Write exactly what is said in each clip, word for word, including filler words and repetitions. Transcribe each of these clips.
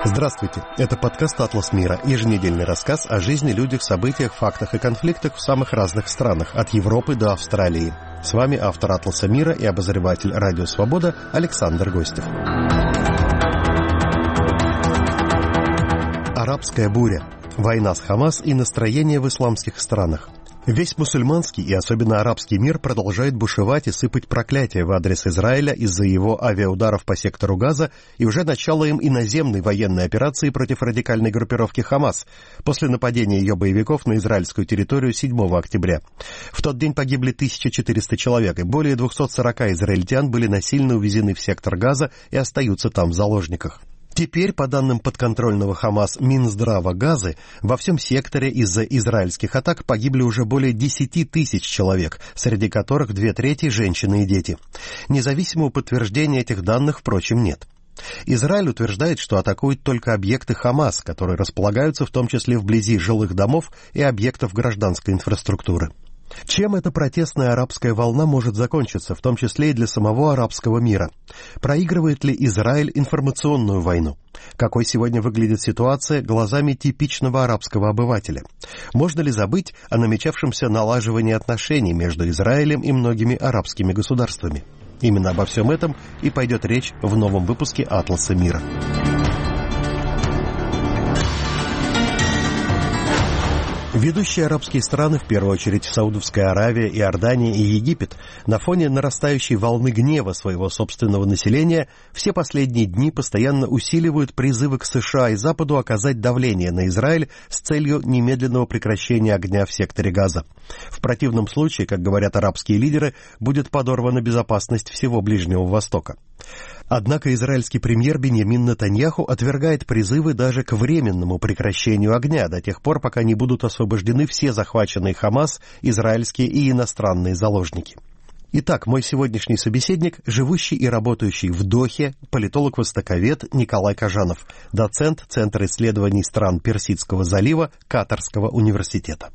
Здравствуйте, это подкаст «Атлас мира», еженедельный рассказ о жизни, людях, событиях, фактах и конфликтах в самых разных странах, от Европы до Австралии. С вами автор «Атласа мира» и обозреватель «Радио Свобода» Александр Гостев. Арабская буря. Война с Хамас и настроение в исламских странах. Весь мусульманский и особенно арабский мир продолжает бушевать и сыпать проклятия в адрес Израиля из-за его авиаударов по сектору Газа и уже начала им иноземной военной операции против радикальной группировки Хамас после нападения ее боевиков на израильскую территорию седьмого октября. В тот день погибли тысяча четыреста человек, и более двести сорок израильтян были насильно увезены в сектор Газа и остаются там в заложниках. Теперь, по данным подконтрольного Хамас Минздрава Газы, во всем секторе из-за израильских атак погибли уже более десяти тысяч человек, среди которых две трети – женщины и дети. Независимого подтверждения этих данных, впрочем, нет. Израиль утверждает, что атакует только объекты Хамас, которые располагаются в том числе вблизи жилых домов и объектов гражданской инфраструктуры. Чем эта протестная арабская волна может закончиться, в том числе и для самого арабского мира? Проигрывает ли Израиль информационную войну? Какой сегодня выглядит ситуация глазами типичного арабского обывателя? Можно ли забыть о намечавшемся налаживании отношений между Израилем и многими арабскими государствами? Именно обо всем этом и пойдет речь в новом выпуске «Атласа мира». Ведущие арабские страны, в первую очередь Саудовская Аравия, Иордания и Египет, на фоне нарастающей волны гнева своего собственного населения, все последние дни постоянно усиливают призывы к США и Западу оказать давление на Израиль с целью немедленного прекращения огня в секторе Газа. В противном случае, как говорят арабские лидеры, будет подорвана безопасность всего Ближнего Востока. Однако израильский премьер Биньямин Нетаньяху отвергает призывы даже к временному прекращению огня до тех пор, пока не будут освобождены все захваченные Хамас, израильские и иностранные заложники. Итак, мой сегодняшний собеседник – живущий и работающий в Дохе, политолог-востоковед Николай Кожанов, доцент Центра исследований стран Персидского залива Катарского университета.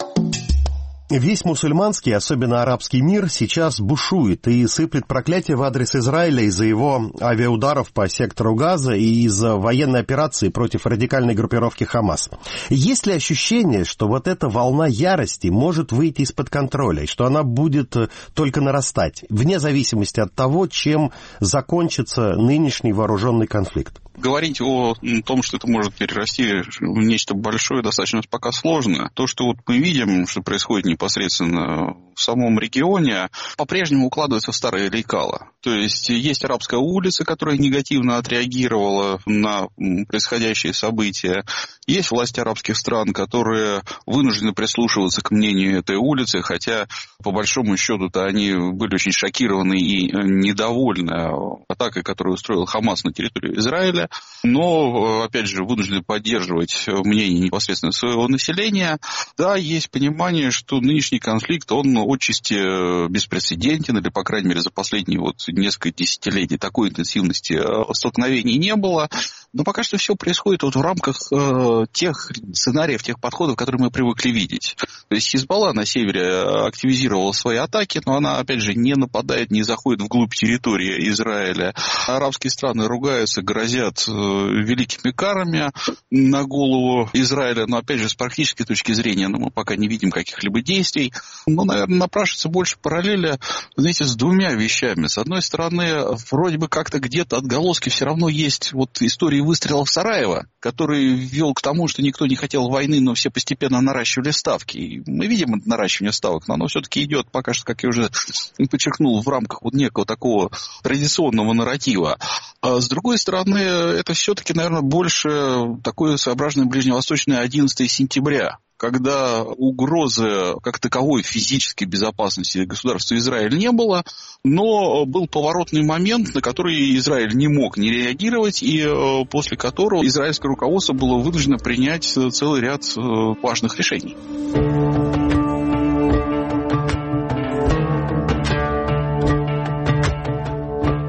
Весь мусульманский, особенно арабский мир, сейчас бушует и сыплет проклятия в адрес Израиля из-за его авиаударов по сектору Газа и из-за военной операции против радикальной группировки Хамас. Есть ли ощущение, что вот эта волна ярости может выйти из-под контроля, и что она будет только нарастать, вне зависимости от того, чем закончится нынешний вооруженный конфликт? Говорить о том, что это может перерасти в нечто большое, достаточно пока сложно. То, что вот мы видим, что происходит непосредственно в самом регионе, по-прежнему укладывается в старые лекала. То есть есть арабская улица, которая негативно отреагировала на происходящие события. Есть власти арабских стран, которые вынуждены прислушиваться к мнению этой улицы, хотя, по большому счету-то, они были очень шокированы и недовольны атакой, которую устроил Хамас на территории Израиля. Но, опять же, вынуждены поддерживать мнение непосредственно своего населения. Да, есть понимание, что нынешний конфликт, он отчасти беспрецедентен, или, по крайней мере, за последние вот несколько десятилетий такой интенсивности столкновений не было. Но пока что все происходит вот в рамках э, тех сценариев, тех подходов, которые мы привыкли видеть. То есть Хизбалла на севере активизировала свои атаки, но она, опять же, не нападает, не заходит вглубь территории Израиля. Арабские страны ругаются, грозят э, великими карами на голову Израиля, но, опять же, с практической точки зрения, ну, мы пока не видим каких-либо действий. Но, наверное, напрашивается больше параллеля, знаете, с двумя вещами. С одной стороны, вроде бы как-то где-то отголоски все равно есть вот истории выстрелов Сараева, который вел к тому, что никто не хотел войны, но все постепенно наращивали ставки. И мы видим наращивание ставок, но оно все-таки идет пока что, как я уже подчеркнул, в рамках вот некого такого традиционного нарратива. А с другой стороны, это все-таки, наверное, больше такое своеобразное ближневосточное одиннадцатое сентября. Когда угрозы как таковой физической безопасности государства Израиль не было, но был поворотный момент, на который Израиль не мог не реагировать, и после которого израильское руководство было вынуждено принять целый ряд важных решений.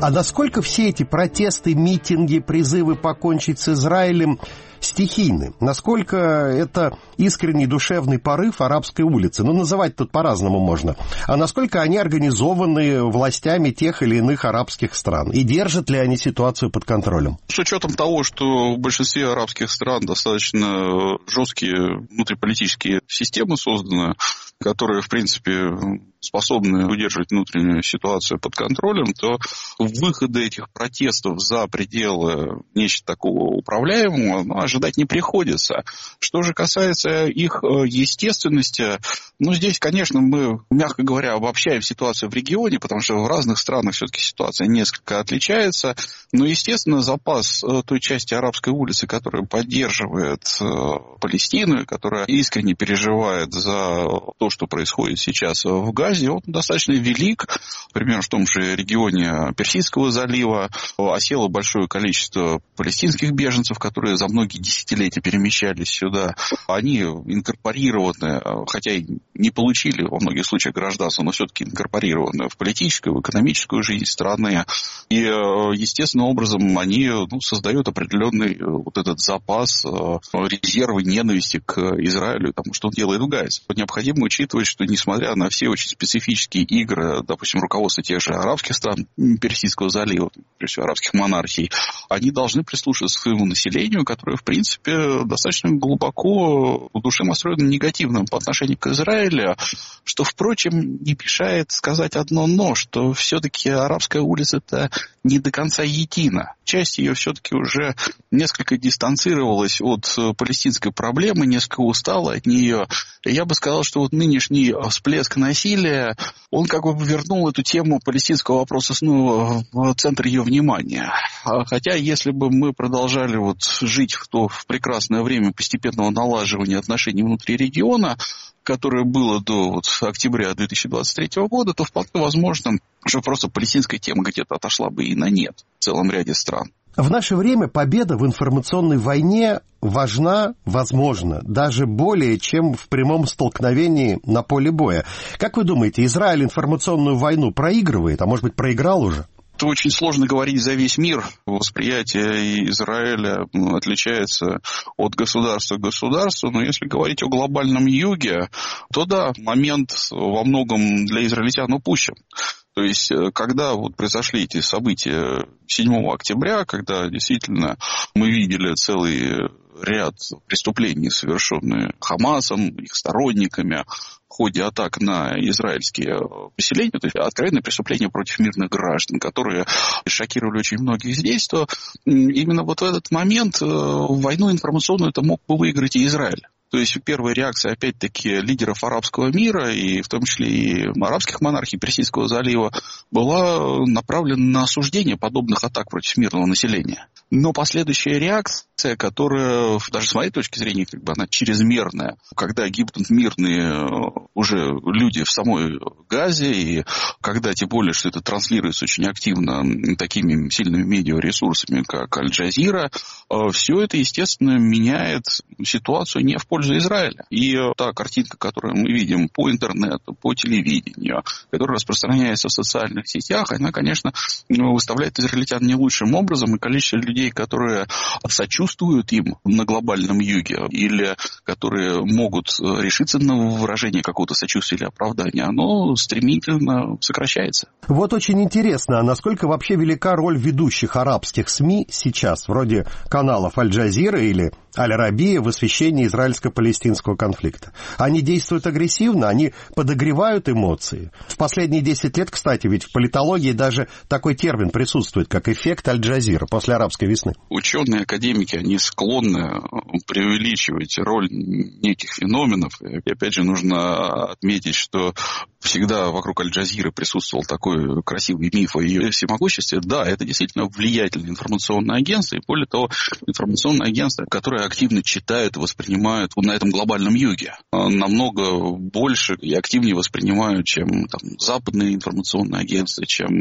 А насколько все эти протесты, митинги, призывы покончить с Израилем стихийны? Насколько это искренний душевный порыв арабской улицы? Ну, называть тут по-разному можно. А насколько они организованы властями тех или иных арабских стран? И держат ли они ситуацию под контролем? С учетом того, что в большинстве арабских стран достаточно жесткие внутриполитические системы созданы, которые, в принципе, способны удерживать внутреннюю ситуацию под контролем, то выхода этих протестов за пределы нечто такого управляемого ну, ожидать не приходится. Что же касается их естественности, ну, здесь, конечно, мы, мягко говоря, обобщаем ситуацию в регионе, потому что в разных странах все-таки ситуация несколько отличается, но, естественно, запас той части арабской улицы, которая поддерживает Палестину, которая искренне переживает за то, что происходит сейчас в Газе, он достаточно велик. Например, в том же регионе Персидского залива осело большое количество палестинских беженцев, которые за многие десятилетия перемещались сюда. Они инкорпорированы, хотя и не получили во многих случаях гражданство, но все-таки инкорпорированы в политическую, в экономическую жизнь страны. И, естественным образом, они ну, создают определенный вот этот запас резервы ненависти к Израилю, тому, что он делает в Газе. Необходимо учитывать, что несмотря на все очень специфические игры, допустим, руководства тех же арабских стран Персидского залива, прежде всего арабских монархий, они должны прислушиваться к своему населению, которое, в принципе, достаточно глубоко в душе настроено негативно по отношению к Израилю, что, впрочем, не мешает сказать одно «но», что все-таки арабская улица-то не до конца едина. Часть ее все-таки уже несколько дистанцировалась от палестинской проблемы, несколько устала от нее. Я бы сказал, что вот нынешний всплеск насилия, он как бы вернул эту тему палестинского вопроса снова в центр ее внимания. Хотя, если бы мы продолжали вот жить в то в прекрасное время постепенного налаживания отношений внутри региона, которое было до вот, октября две тысячи двадцать третьего года, то вполне возможно, что просто палестинская тема где-то отошла бы и на нет в целом ряде стран. В наше время победа в информационной войне важна, возможно, даже более, чем в прямом столкновении на поле боя. Как вы думаете, Израиль информационную войну проигрывает, а может быть проиграл уже? Это очень сложно говорить за весь мир. Восприятие Израиля отличается от государства к государству. Но если говорить о глобальном юге, то да, момент во многом для израильтян упущен. То есть, когда вот произошли эти события седьмого октября, когда действительно мы видели целый ряд преступлений, совершенных Хамасом, их сторонниками, в ходе атак на израильские поселения, то есть откровенные преступления против мирных граждан, которые шокировали очень многих здесь, то именно вот в этот момент войну информационную-то мог бы выиграть и Израиль. То есть первая реакция, опять-таки, лидеров арабского мира, и в том числе и арабских монархий Персидского залива, была направлена на осуждение подобных атак против мирного населения. Но последующая реакция, которая, даже с моей точки зрения, как бы она чрезмерная, когда гибнут мирные уже люди в самой Газе, и когда, тем более, что это транслируется очень активно такими сильными медиаресурсами, как Аль-Джазира, все это, естественно, меняет ситуацию не в пользу Израиля. И та картинка, которую мы видим по интернету, по телевидению, которая распространяется в социальных сетях, она, конечно, выставляет израильтян не лучшим образом, и количество людей, которые сочувствуют им на глобальном юге, или которые могут решиться на выражение какого-то сочувствия или оправдания, оно стремительно сокращается. Вот очень интересно, а насколько вообще велика роль ведущих арабских СМИ сейчас, вроде каналов Аль-Джазира или Аль-Арабия, в освещении израильско-палестинского конфликта? Они действуют агрессивно, они подогревают эмоции. В последние десять лет, кстати, ведь в политологии даже такой термин присутствует, как эффект Аль-Джазира после арабской весны. Ученые, академики, они склонны преувеличивать роль неких феноменов. И опять же, нужно отметить, что всегда вокруг Аль-Джазиры присутствовал такой красивый миф о ее всемогуществе. Да, это действительно влиятельное информационное агентство, и более того, информационное агентство, которое активно читают и воспринимают на этом глобальном юге. Намного больше и активнее воспринимают, чем там, западные информационные агентства, чем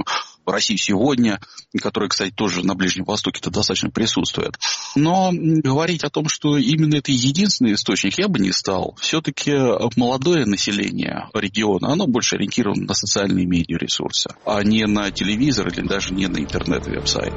Россию сегодня, которая, кстати, тоже на Ближнем Востоке-то достаточно присутствует. Но говорить о том, что именно это единственный источник, я бы не стал. Все-таки молодое население региона, оно больше ориентировано на социальные медиаресурсы, а не на телевизор или даже не на интернет и веб-сайт.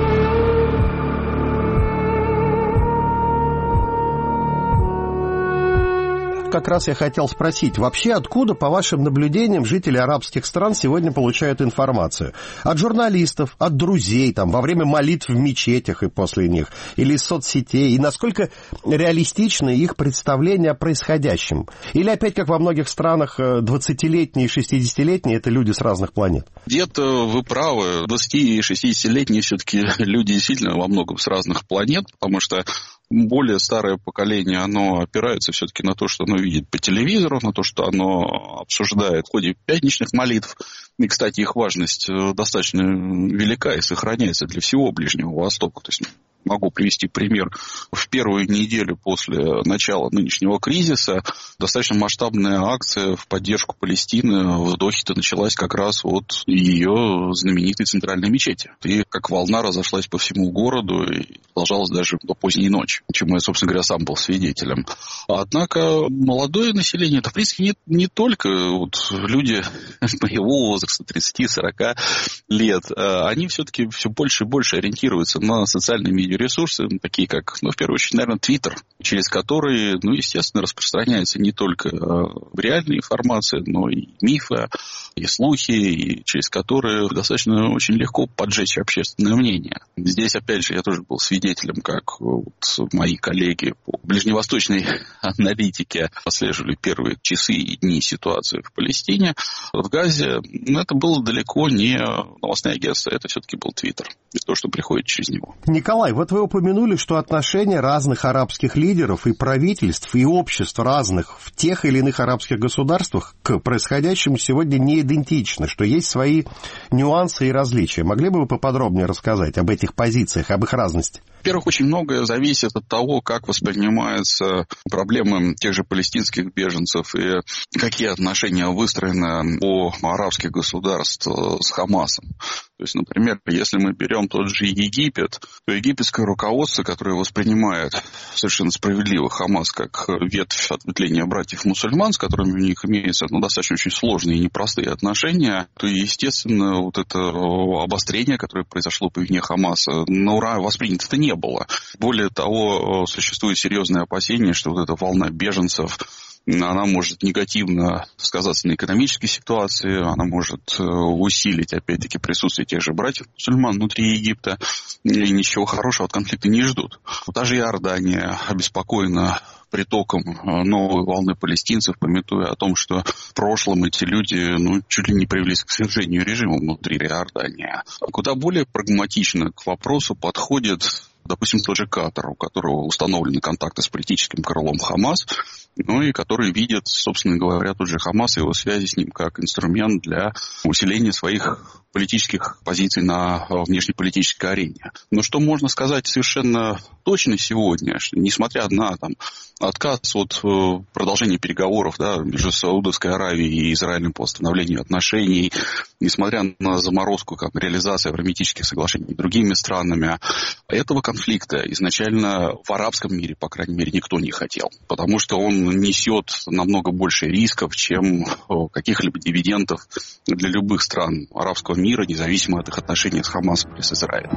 Как раз я хотел спросить, вообще откуда, по вашим наблюдениям, жители арабских стран сегодня получают информацию? От журналистов, от друзей, там, во время молитв в мечетях и после них, или из соцсетей? И насколько реалистичны их представления о происходящем? Или опять, как во многих странах, двадцатилетние и шестидесятилетние – это люди с разных планет? Где-то вы правы, двадцати- и шестидесятилетние все-таки люди действительно во многом с разных планет, потому что более старое поколение, оно опирается все-таки на то, что оно видит по телевизору, на то, что оно обсуждает в ходе пятничных молитв. И, кстати, их важность достаточно велика и сохраняется для всего Ближнего Востока. То есть могу привести пример. В первую неделю после начала нынешнего кризиса достаточно масштабная акция в поддержку Палестины в Дохе-то началась как раз от ее знаменитой центральной мечети. И как волна разошлась по всему городу и продолжалась даже до поздней ночи, чему я, собственно говоря, сам был свидетелем. Однако молодое население, это, в принципе, не, не только вот люди моего возраста, тридцати-сорока лет, они все-таки все больше и больше ориентируются на социальные медиаресурсы, такие как, ну, в первую очередь, наверное, Твиттер, через который, ну, естественно, распространяется не только реальная информация, но и мифы, и слухи, и через которые достаточно очень легко поджечь общественное мнение. Здесь, опять же, я тоже был свидетелем, как вот мои коллеги по ближневосточной аналитике отслеживали первые часы и дни ситуации в Палестине. В Газе, ну, это было далеко не новостное агентство, это все-таки был Твиттер, и то, что приходит через него. Николай, вот вы упомянули, что отношения разных арабских лидеров и правительств, и обществ разных в тех или иных арабских государствах к происходящему сегодня не идентичны, что есть свои нюансы и различия. Могли бы вы поподробнее рассказать об этих позициях, об их разности? Во-первых, очень многое зависит от того, как воспринимаются проблемы тех же палестинских беженцев и какие отношения выстроены у арабских государств с Хамасом. То есть, например, если мы берем тот же Египет, то египетское руководство, которое воспринимает совершенно справедливо Хамас как ветвь ответвления братьев-мусульман, с которыми у них имеются, ну, достаточно очень сложные и непростые отношения, то, естественно, вот это обострение, которое произошло по вине Хамаса, на ура воспринято-то не было. Более того, существует серьезное опасение, что вот эта волна беженцев, она может негативно сказаться на экономической ситуации, она может усилить, опять-таки, присутствие тех же братьев-мусульман внутри Египта, и ничего хорошего от конфликта не ждут. Даже Иордания обеспокоена притоком новой волны палестинцев, памятуя о том, что в прошлом эти люди, ну, чуть ли не привелись к свержению режима внутри Иордании. Куда более прагматично к вопросу подходит, допустим, тот же Катар, у которого установлены контакты с политическим крылом Хамас, ну и который видит, собственно говоря, тот же Хамас и его связи с ним как инструмент для усиления своих политических позиций на внешнеполитической арене. Но что можно сказать совершенно точно сегодня, что несмотря на там, отказ от продолжения переговоров, да, между Саудовской Аравией и Израилем по восстановлению отношений, несмотря на заморозку как, реализации авраамитических соглашений с другими странами, этого конфликта изначально в арабском мире, по крайней мере, никто не хотел, потому что он несет намного больше рисков, чем каких-либо дивидендов для любых стран арабского мира, независимо от их отношений с Хамасом или с Израилем.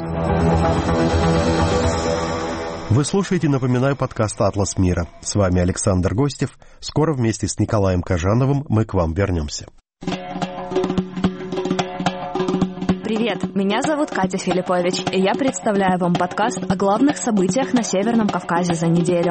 Вы слушаете, напоминаю, подкаст «Атлас мира». С вами Александр Гостев. Скоро вместе с Николаем Кожановым мы к вам вернемся. Привет, меня зовут Катя Филиппович, и я представляю вам подкаст о главных событиях на Северном Кавказе за неделю.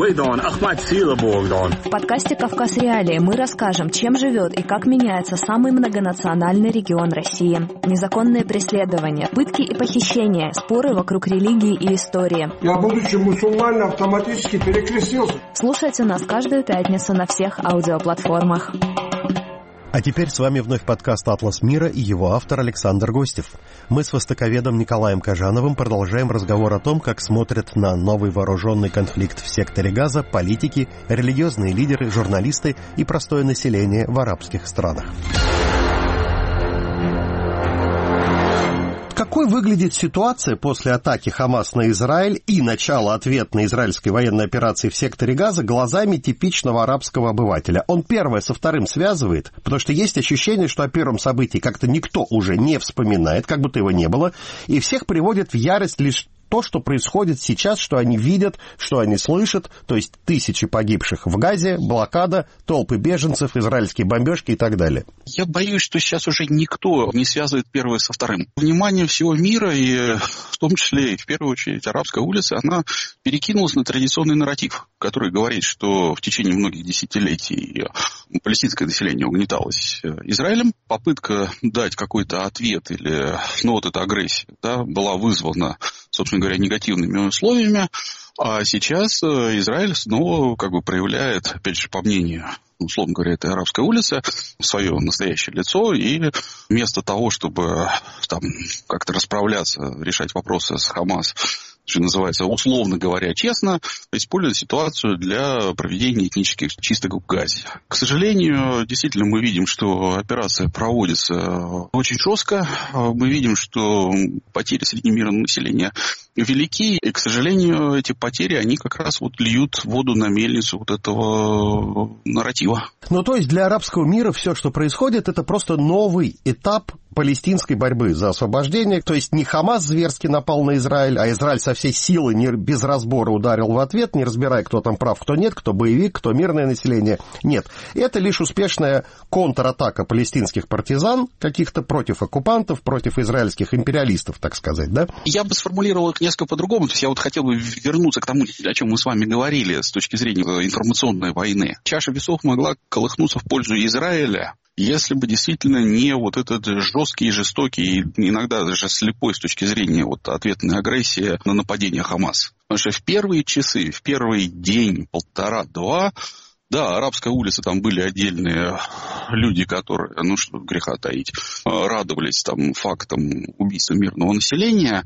В подкасте «Кавказ Реалии» мы расскажем, чем живет и как меняется самый многонациональный регион России. Незаконные преследования, пытки и похищения, споры вокруг религии и истории. Я, будучи мусульманином, автоматически перекрестился. Слушайте нас каждую пятницу на всех аудиоплатформах. А теперь с вами вновь подкаст «Атлас мира» и его автор Александр Гостев. Мы с востоковедом Николаем Кожановым продолжаем разговор о том, как смотрят на новый вооруженный конфликт в секторе Газа политики, религиозные лидеры, журналисты и простое население в арабских странах. Какой выглядит ситуация после атаки Хамас на Израиль и начала ответной израильской военной операции в секторе Газа глазами типичного арабского обывателя? Он первое со вторым связывает, потому что есть ощущение, что о первом событии как-то никто уже не вспоминает, как будто его не было, и всех приводит в ярость лишь то, что происходит сейчас, что они видят, что они слышат, то есть тысячи погибших в Газе, блокада, толпы беженцев, израильские бомбежки и так далее. Я боюсь, что сейчас уже никто не связывает первое со вторым. Внимание всего мира, и в том числе и в первую очередь арабская улица, она перекинулась на традиционный нарратив, который говорит, что в течение многих десятилетий палестинское население угнеталось Израилем. Попытка дать какой-то ответ или, ну, вот эта агрессия, да, была вызвана, собственно говоря, негативными условиями, а сейчас Израиль снова как бы проявляет, опять же, по мнению, условно говоря, этой арабской улицы, свое настоящее лицо, и вместо того, чтобы там как-то расправляться, решать вопросы с Хамас, что называется, условно говоря, честно, используют ситуацию для проведения этнических чисток в Газе. К сожалению, действительно, мы видим, что операция проводится очень жестко. Мы видим, что потери среди мирного населения велики, и, к сожалению, эти потери, они как раз вот льют воду на мельницу вот этого нарратива. Ну, то есть для арабского мира все, что происходит, это просто новый этап палестинской борьбы за освобождение. То есть не Хамас зверски напал на Израиль, а Израиль со всей силы не, без разбора ударил в ответ, не разбирая, кто там прав, кто нет, кто боевик, кто мирное население. Нет. Это лишь успешная контратака палестинских партизан каких-то против оккупантов, против израильских империалистов, так сказать, да? Я бы сформулировал их несколько по-другому. То есть я вот хотел бы вернуться к тому, о чем мы с вами говорили с точки зрения информационной войны. Чаша весов могла колыхнуться в пользу Израиля, если бы действительно не вот этот жесткий, жестокий, иногда даже слепой с точки зрения вот ответной агрессии на нападение Хамас. Потому что в первые часы, в первый день, полтора-два, да, арабская улица, там были отдельные люди, которые, ну что греха таить, радовались там фактам убийства мирного населения,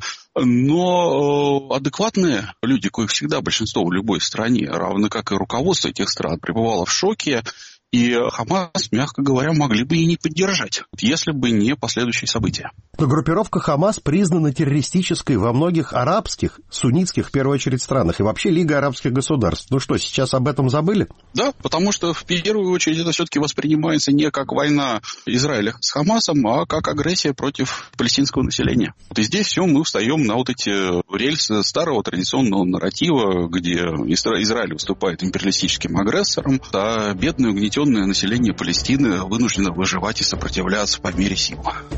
но адекватные люди, коих всегда большинство в любой стране, равно как и руководство этих стран, пребывало в шоке. И Хамас, мягко говоря, могли бы и не поддержать, если бы не последующие события. Но группировка Хамас признана террористической во многих арабских, суннитских, в первую очередь, странах. И вообще Лига арабских государств. Ну что, сейчас об этом забыли? Да, потому что в первую очередь это все-таки воспринимается не как война Израиля с Хамасом, а как агрессия против палестинского населения. Вот и здесь все мы встаем на вот эти рельсы старого традиционного нарратива, где Израиль выступает империалистическим агрессором, а бедное угнетенное население Палестины вынуждено выживать и сопротивляться по мере сил.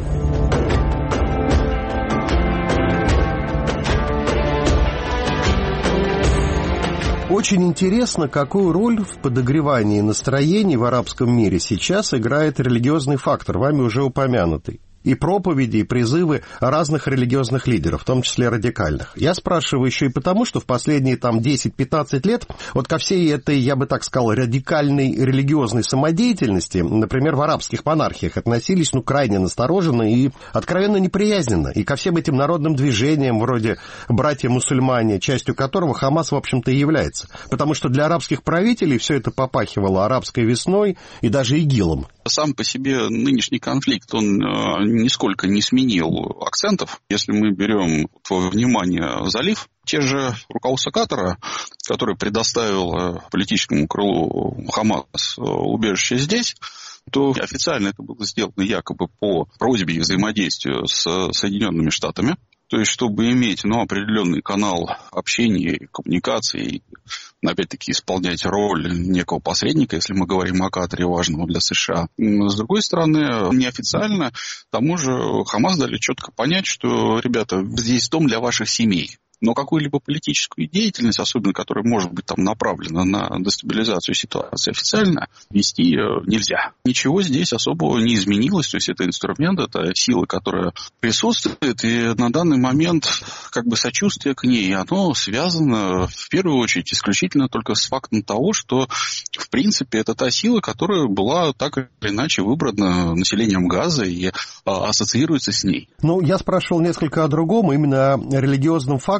Очень интересно, какую роль в подогревании настроений в арабском мире сейчас играет религиозный фактор, вами уже упомянутый. И проповеди, и призывы разных религиозных лидеров, в том числе радикальных. Я спрашиваю еще и потому, что в последние там десять-пятнадцать лет вот ко всей этой, я бы так сказал, радикальной религиозной самодеятельности, например, в арабских монархиях относились, ну, крайне настороженно и откровенно неприязненно. И ко всем этим народным движениям, вроде «братья-мусульмане», частью которого Хамас, в общем-то, и является. Потому что для арабских правителей все это попахивало арабской весной и даже ИГИЛом. Сам по себе нынешний конфликт, он нисколько не сменил акцентов. Если мы берем во внимание залив, те же руководство Катара, который предоставил политическому крылу Хамас убежище здесь, то официально это было сделано якобы по просьбе и взаимодействию с Соединенными Штатами. То есть, чтобы иметь, ну, определенный канал общения, коммуникации, опять-таки, исполнять роль некого посредника, если мы говорим о Катаре, важного для США. С другой стороны, неофициально, тому же Хамас дали четко понять, что, ребята, здесь дом для ваших семей. Но какую-либо политическую деятельность, особенно которая может быть там направлена на дестабилизацию ситуации официально, вести нельзя. Ничего здесь особого не изменилось. То есть это инструмент, это сила, которая присутствует. И на данный момент как бы сочувствие к ней, оно связано в первую очередь исключительно только с фактом того, что в принципе это та сила, которая была так или иначе выбрана населением Газа и а, ассоциируется с ней. Ну, я спрашивал несколько о другом, именно о религиозном факторе,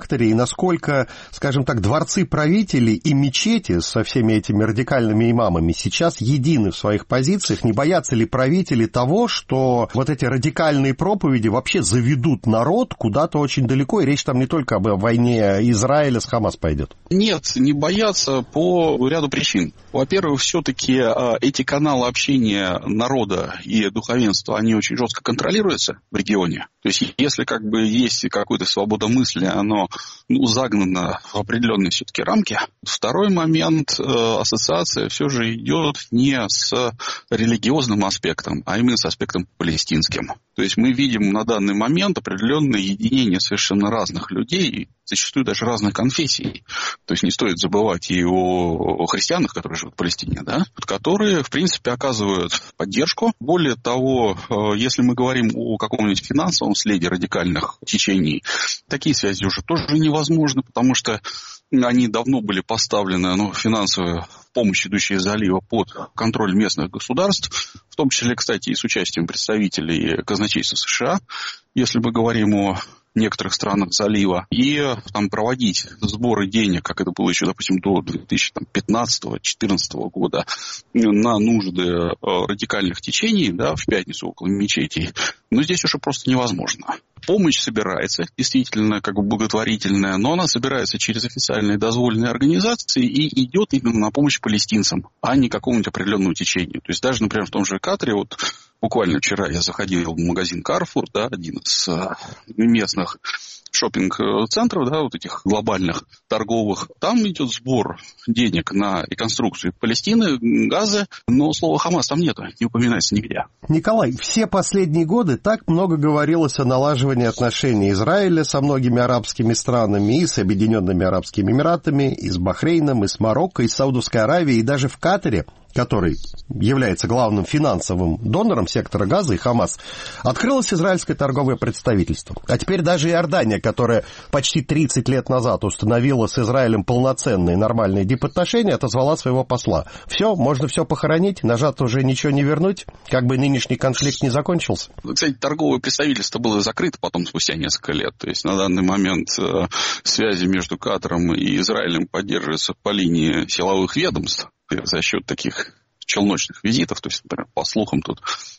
Катаре и насколько, скажем так, дворцы правителей и мечети со всеми этими радикальными имамами сейчас едины в своих позициях? Не боятся ли правители того, что вот эти радикальные проповеди вообще заведут народ куда-то очень далеко, и речь там не только об войне Израиля с Хамас пойдет? Нет, не боятся по ряду причин. Во-первых, все-таки эти каналы общения народа и духовенства, они очень жестко контролируются в регионе. То есть, если как бы есть какая-то свобода мысли, оно ну, загнано в определенные все-таки рамки. Второй момент, ассоциация все же идет не с религиозным аспектом, а именно с аспектом палестинским. То есть, мы видим на данный момент определенное единение совершенно разных людей, зачастую даже разных конфессий. То есть, не стоит забывать и о, о христианах, которые живут в Палестине, да, которые, в принципе, оказывают поддержку. Более того, если мы говорим о каком-нибудь финансовом следе радикальных течений, такие связи уже тоже невозможны, потому что они давно были поставлены, ну, финансовая помощь, идущая из залива, под контроль местных государств, в том числе, кстати, и с участием представителей казначейства США, если мы говорим о некоторых странах залива, и там проводить сборы денег, как это было еще, допустим, до две тысячи пятнадцатого — две тысячи четырнадцатого года, на нужды радикальных течений, да, в пятницу около мечетей, но здесь уже просто невозможно. Помощь собирается, действительно, как бы благотворительная, но она собирается через официальные дозволенные организации и идет именно на помощь палестинцам, а не какому-нибудь определенному течению. То есть даже, например, в том же Катаре, вот буквально вчера я заходил в магазин Carrefour, да, один из местных шоппинг-центров, да, вот этих глобальных, торговых. Там идет сбор денег на реконструкцию Палестины, Газы, но слова «Хамас» там нету, не упоминается нигде. Николай, все последние годы так много говорилось о налаживании отношений Израиля со многими арабскими странами, и с Объединенными Арабскими Эмиратами, и с Бахрейном, и с Марокко, и с Саудовской Аравией, и даже в Катаре, который является главным финансовым донором сектора Газа и Хамас, открылось израильское торговое представительство. А теперь даже Иордания, которая почти тридцать лет назад установила с Израилем полноценные нормальные дипотношения, отозвала своего посла. Все, можно все похоронить, назад уже ничего не вернуть, как бы нынешний конфликт не закончился. Кстати, торговое представительство было закрыто потом спустя несколько лет. То есть на данный момент э, связи между Катаром и Израилем поддерживаются по линии силовых ведомств за счет таких челночных визитов. То есть, например, по слухам, тут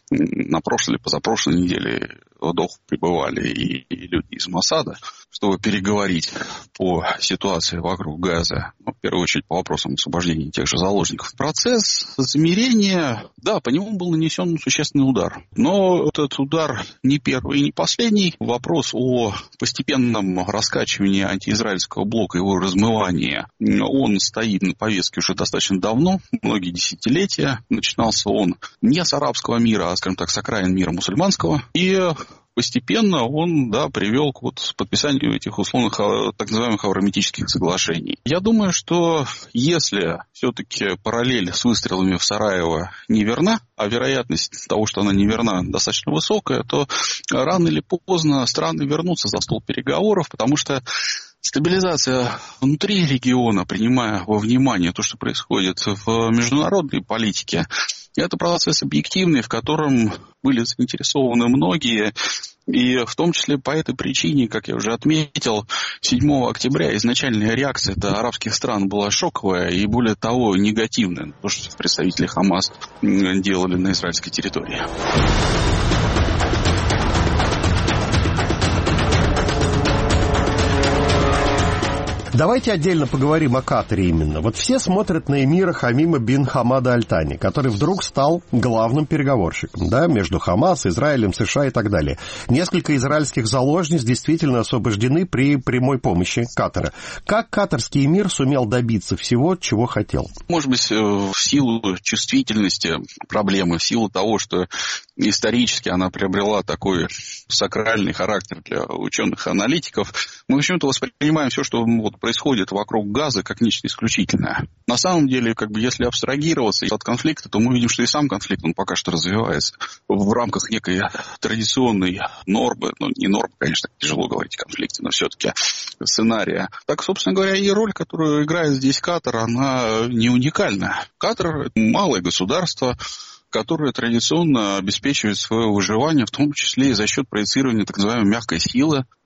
на прошлой или позапрошлой неделе в Доху прибывали и, и люди из Моссада, чтобы переговорить по ситуации вокруг Газа, ну, в первую очередь по вопросам освобождения тех же заложников. Процесс замирения, да, по нему был нанесен существенный удар. Но этот удар не первый и не последний. Вопрос о постепенном раскачивании антиизраильского блока, его размывании, он стоит на повестке уже достаточно давно, многие десятилетия. Начинался он не с арабского мира, а, скажем так, с окраин мира мусульманского. И постепенно он, да, привел к вот подписанию этих условных так называемых авраамитических соглашений. Я думаю, что если все-таки параллель с выстрелами в Сараево не верна, а вероятность того, что она не верна, достаточно высокая, то рано или поздно страны вернутся за стол переговоров, потому что стабилизация внутри региона, принимая во внимание то, что происходит в международной политике, это процесс объективный, в котором были заинтересованы многие, и в том числе по этой причине, как я уже отметил, седьмого октября изначальная реакция до арабских стран была шоковая и, более того, негативная, то, что представители Хамас делали на израильской территории. Давайте отдельно поговорим о Катаре именно. Вот все смотрят на эмира Хамима бин Хамада Аль-Тани, который вдруг стал главным переговорщиком, да, между Хамас, Израилем, США и так далее. Несколько израильских заложниц действительно освобождены при прямой помощи Катара. Как катарский эмир сумел добиться всего, чего хотел? Может быть, в силу чувствительности проблемы, в силу того, что исторически она приобрела такой сакральный характер для ученых-аналитиков, мы, в общем-то, воспринимаем все, что вот происходит вокруг Газа, как нечто исключительное. На самом деле, как бы, если абстрагироваться от конфликта, то мы видим, что и сам конфликт, он пока что развивается в рамках некой традиционной нормы, ну, не нормы, конечно, тяжело говорить о конфликте, но все-таки сценария. Так, собственно говоря, и роль, которую играет здесь Катар, она не уникальна. Катар – это малое государство, которое традиционно обеспечивает свое выживание, в том числе и за счет проецирования так называемой мягкой силы.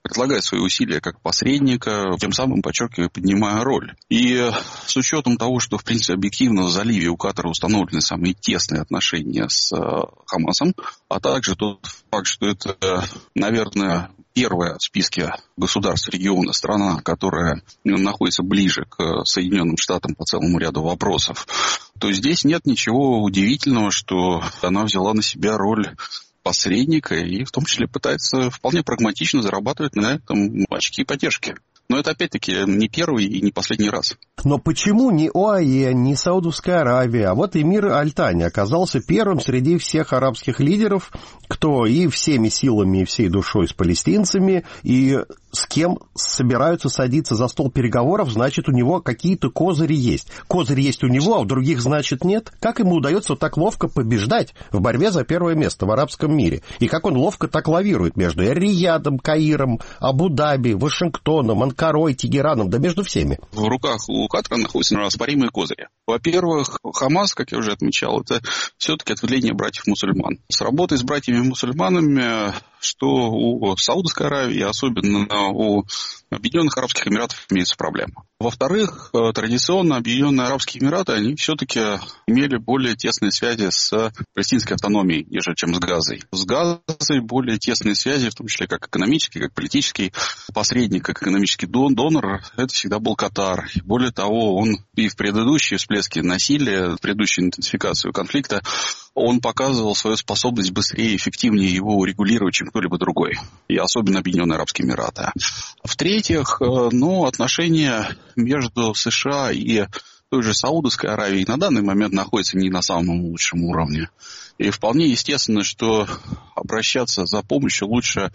предлагает свои усилия как посредника, тем самым, подчеркивая, поднимая роль. И с учетом того, что, в принципе, объективно в заливе у Катара установлены самые тесные отношения с Хамасом, а также тот факт, что это, наверное, первая в списке государств региона страна, которая находится ближе к Соединенным Штатам по целому ряду вопросов, то здесь нет ничего удивительного, что она взяла на себя роль посредника и в том числе пытается вполне прагматично зарабатывать на этом очки и поддержки. Но это, опять-таки, не первый и не последний раз. Но почему ни ОАЭ, ни Саудовская Аравия, а вот эмир Аль-Тани оказался первым среди всех арабских лидеров, кто и всеми силами, и всей душой с палестинцами, и с кем собираются садиться за стол переговоров, значит, у него какие-то козыри есть. Козыри есть у него, а у других, значит, нет. Как ему удается так ловко побеждать в борьбе за первое место в арабском мире? И как он ловко так лавирует между Эр-Риядом, Каиром, Абу-Даби, Вашингтоном, Анкарой, Тегераном, да между всеми? В руках у Катара находятся неоспоримые козыри. Во-первых, Хамас, как я уже отмечал, это все-таки ответвление братьев-мусульман. С работой с братьями-мусульманами, что у Саудовской Аравии, особенно у Объединенных Арабских Эмиратов, имеются проблемы. Во-вторых, традиционно Объединенные Арабские Эмираты, они все-таки имели более тесные связи с палестинской автономией, нежели чем с Газой. С Газой более тесные связи, в том числе как экономический, как политический посредник, как экономический донор, это всегда был Катар. Более того, он и в предыдущие всплески насилия, в предыдущую интенсификацию конфликта, он показывал свою способность быстрее и эффективнее его урегулировать, чем кто-либо другой. И особенно Объединенные Арабские Эмираты. В-третьих, ну, отношения между США и той же Саудовской Аравией на данный момент находятся не на самом лучшем уровне. И вполне естественно, что обращаться за помощью лучше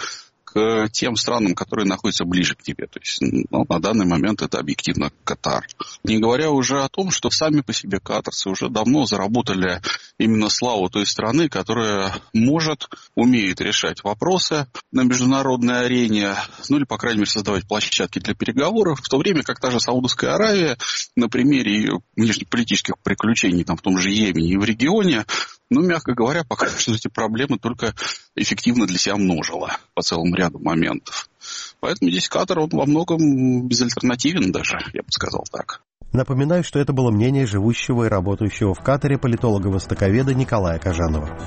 к тем странам, которые находятся ближе к тебе. То есть ну, на данный момент это объективно Катар. Не говоря уже о том, что сами по себе катарцы уже давно заработали именно славу той страны, которая может, умеет решать вопросы на международной арене, ну или, по крайней мере, создавать площадки для переговоров, в то время как та же Саудовская Аравия на примере ее внешнеполитических приключений там, в том же Йемене и в регионе, ну, мягко говоря, пока что эти проблемы только эффективно для себя множила по целому ряду моментов. Поэтому здесь Катар, он во многом безальтернативен даже, я бы сказал так. Напоминаю, что это было мнение живущего и работающего в Катаре политолога-востоковеда Николая Кожанова.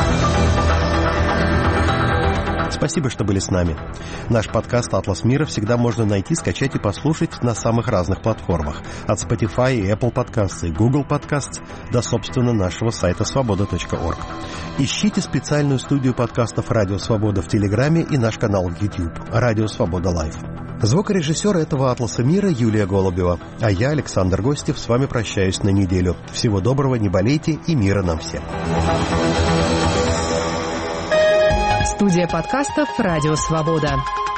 Спасибо, что были с нами. Наш подкаст «Атлас мира» всегда можно найти, скачать и послушать на самых разных платформах. От Spotify и Apple Podcasts и Google Podcasts до, собственно, нашего сайта свобода точка орг. Ищите специальную студию подкастов «Радио Свобода» в Телеграме и наш канал в YouTube «Радио Свобода Лайв». Звукорежиссер этого «Атласа мира» Юлия Голубева. А я, Александр Гостев, с вами прощаюсь на неделю. Всего доброго, не болейте и мира нам всем. Студия подкастов «Радио Свобода».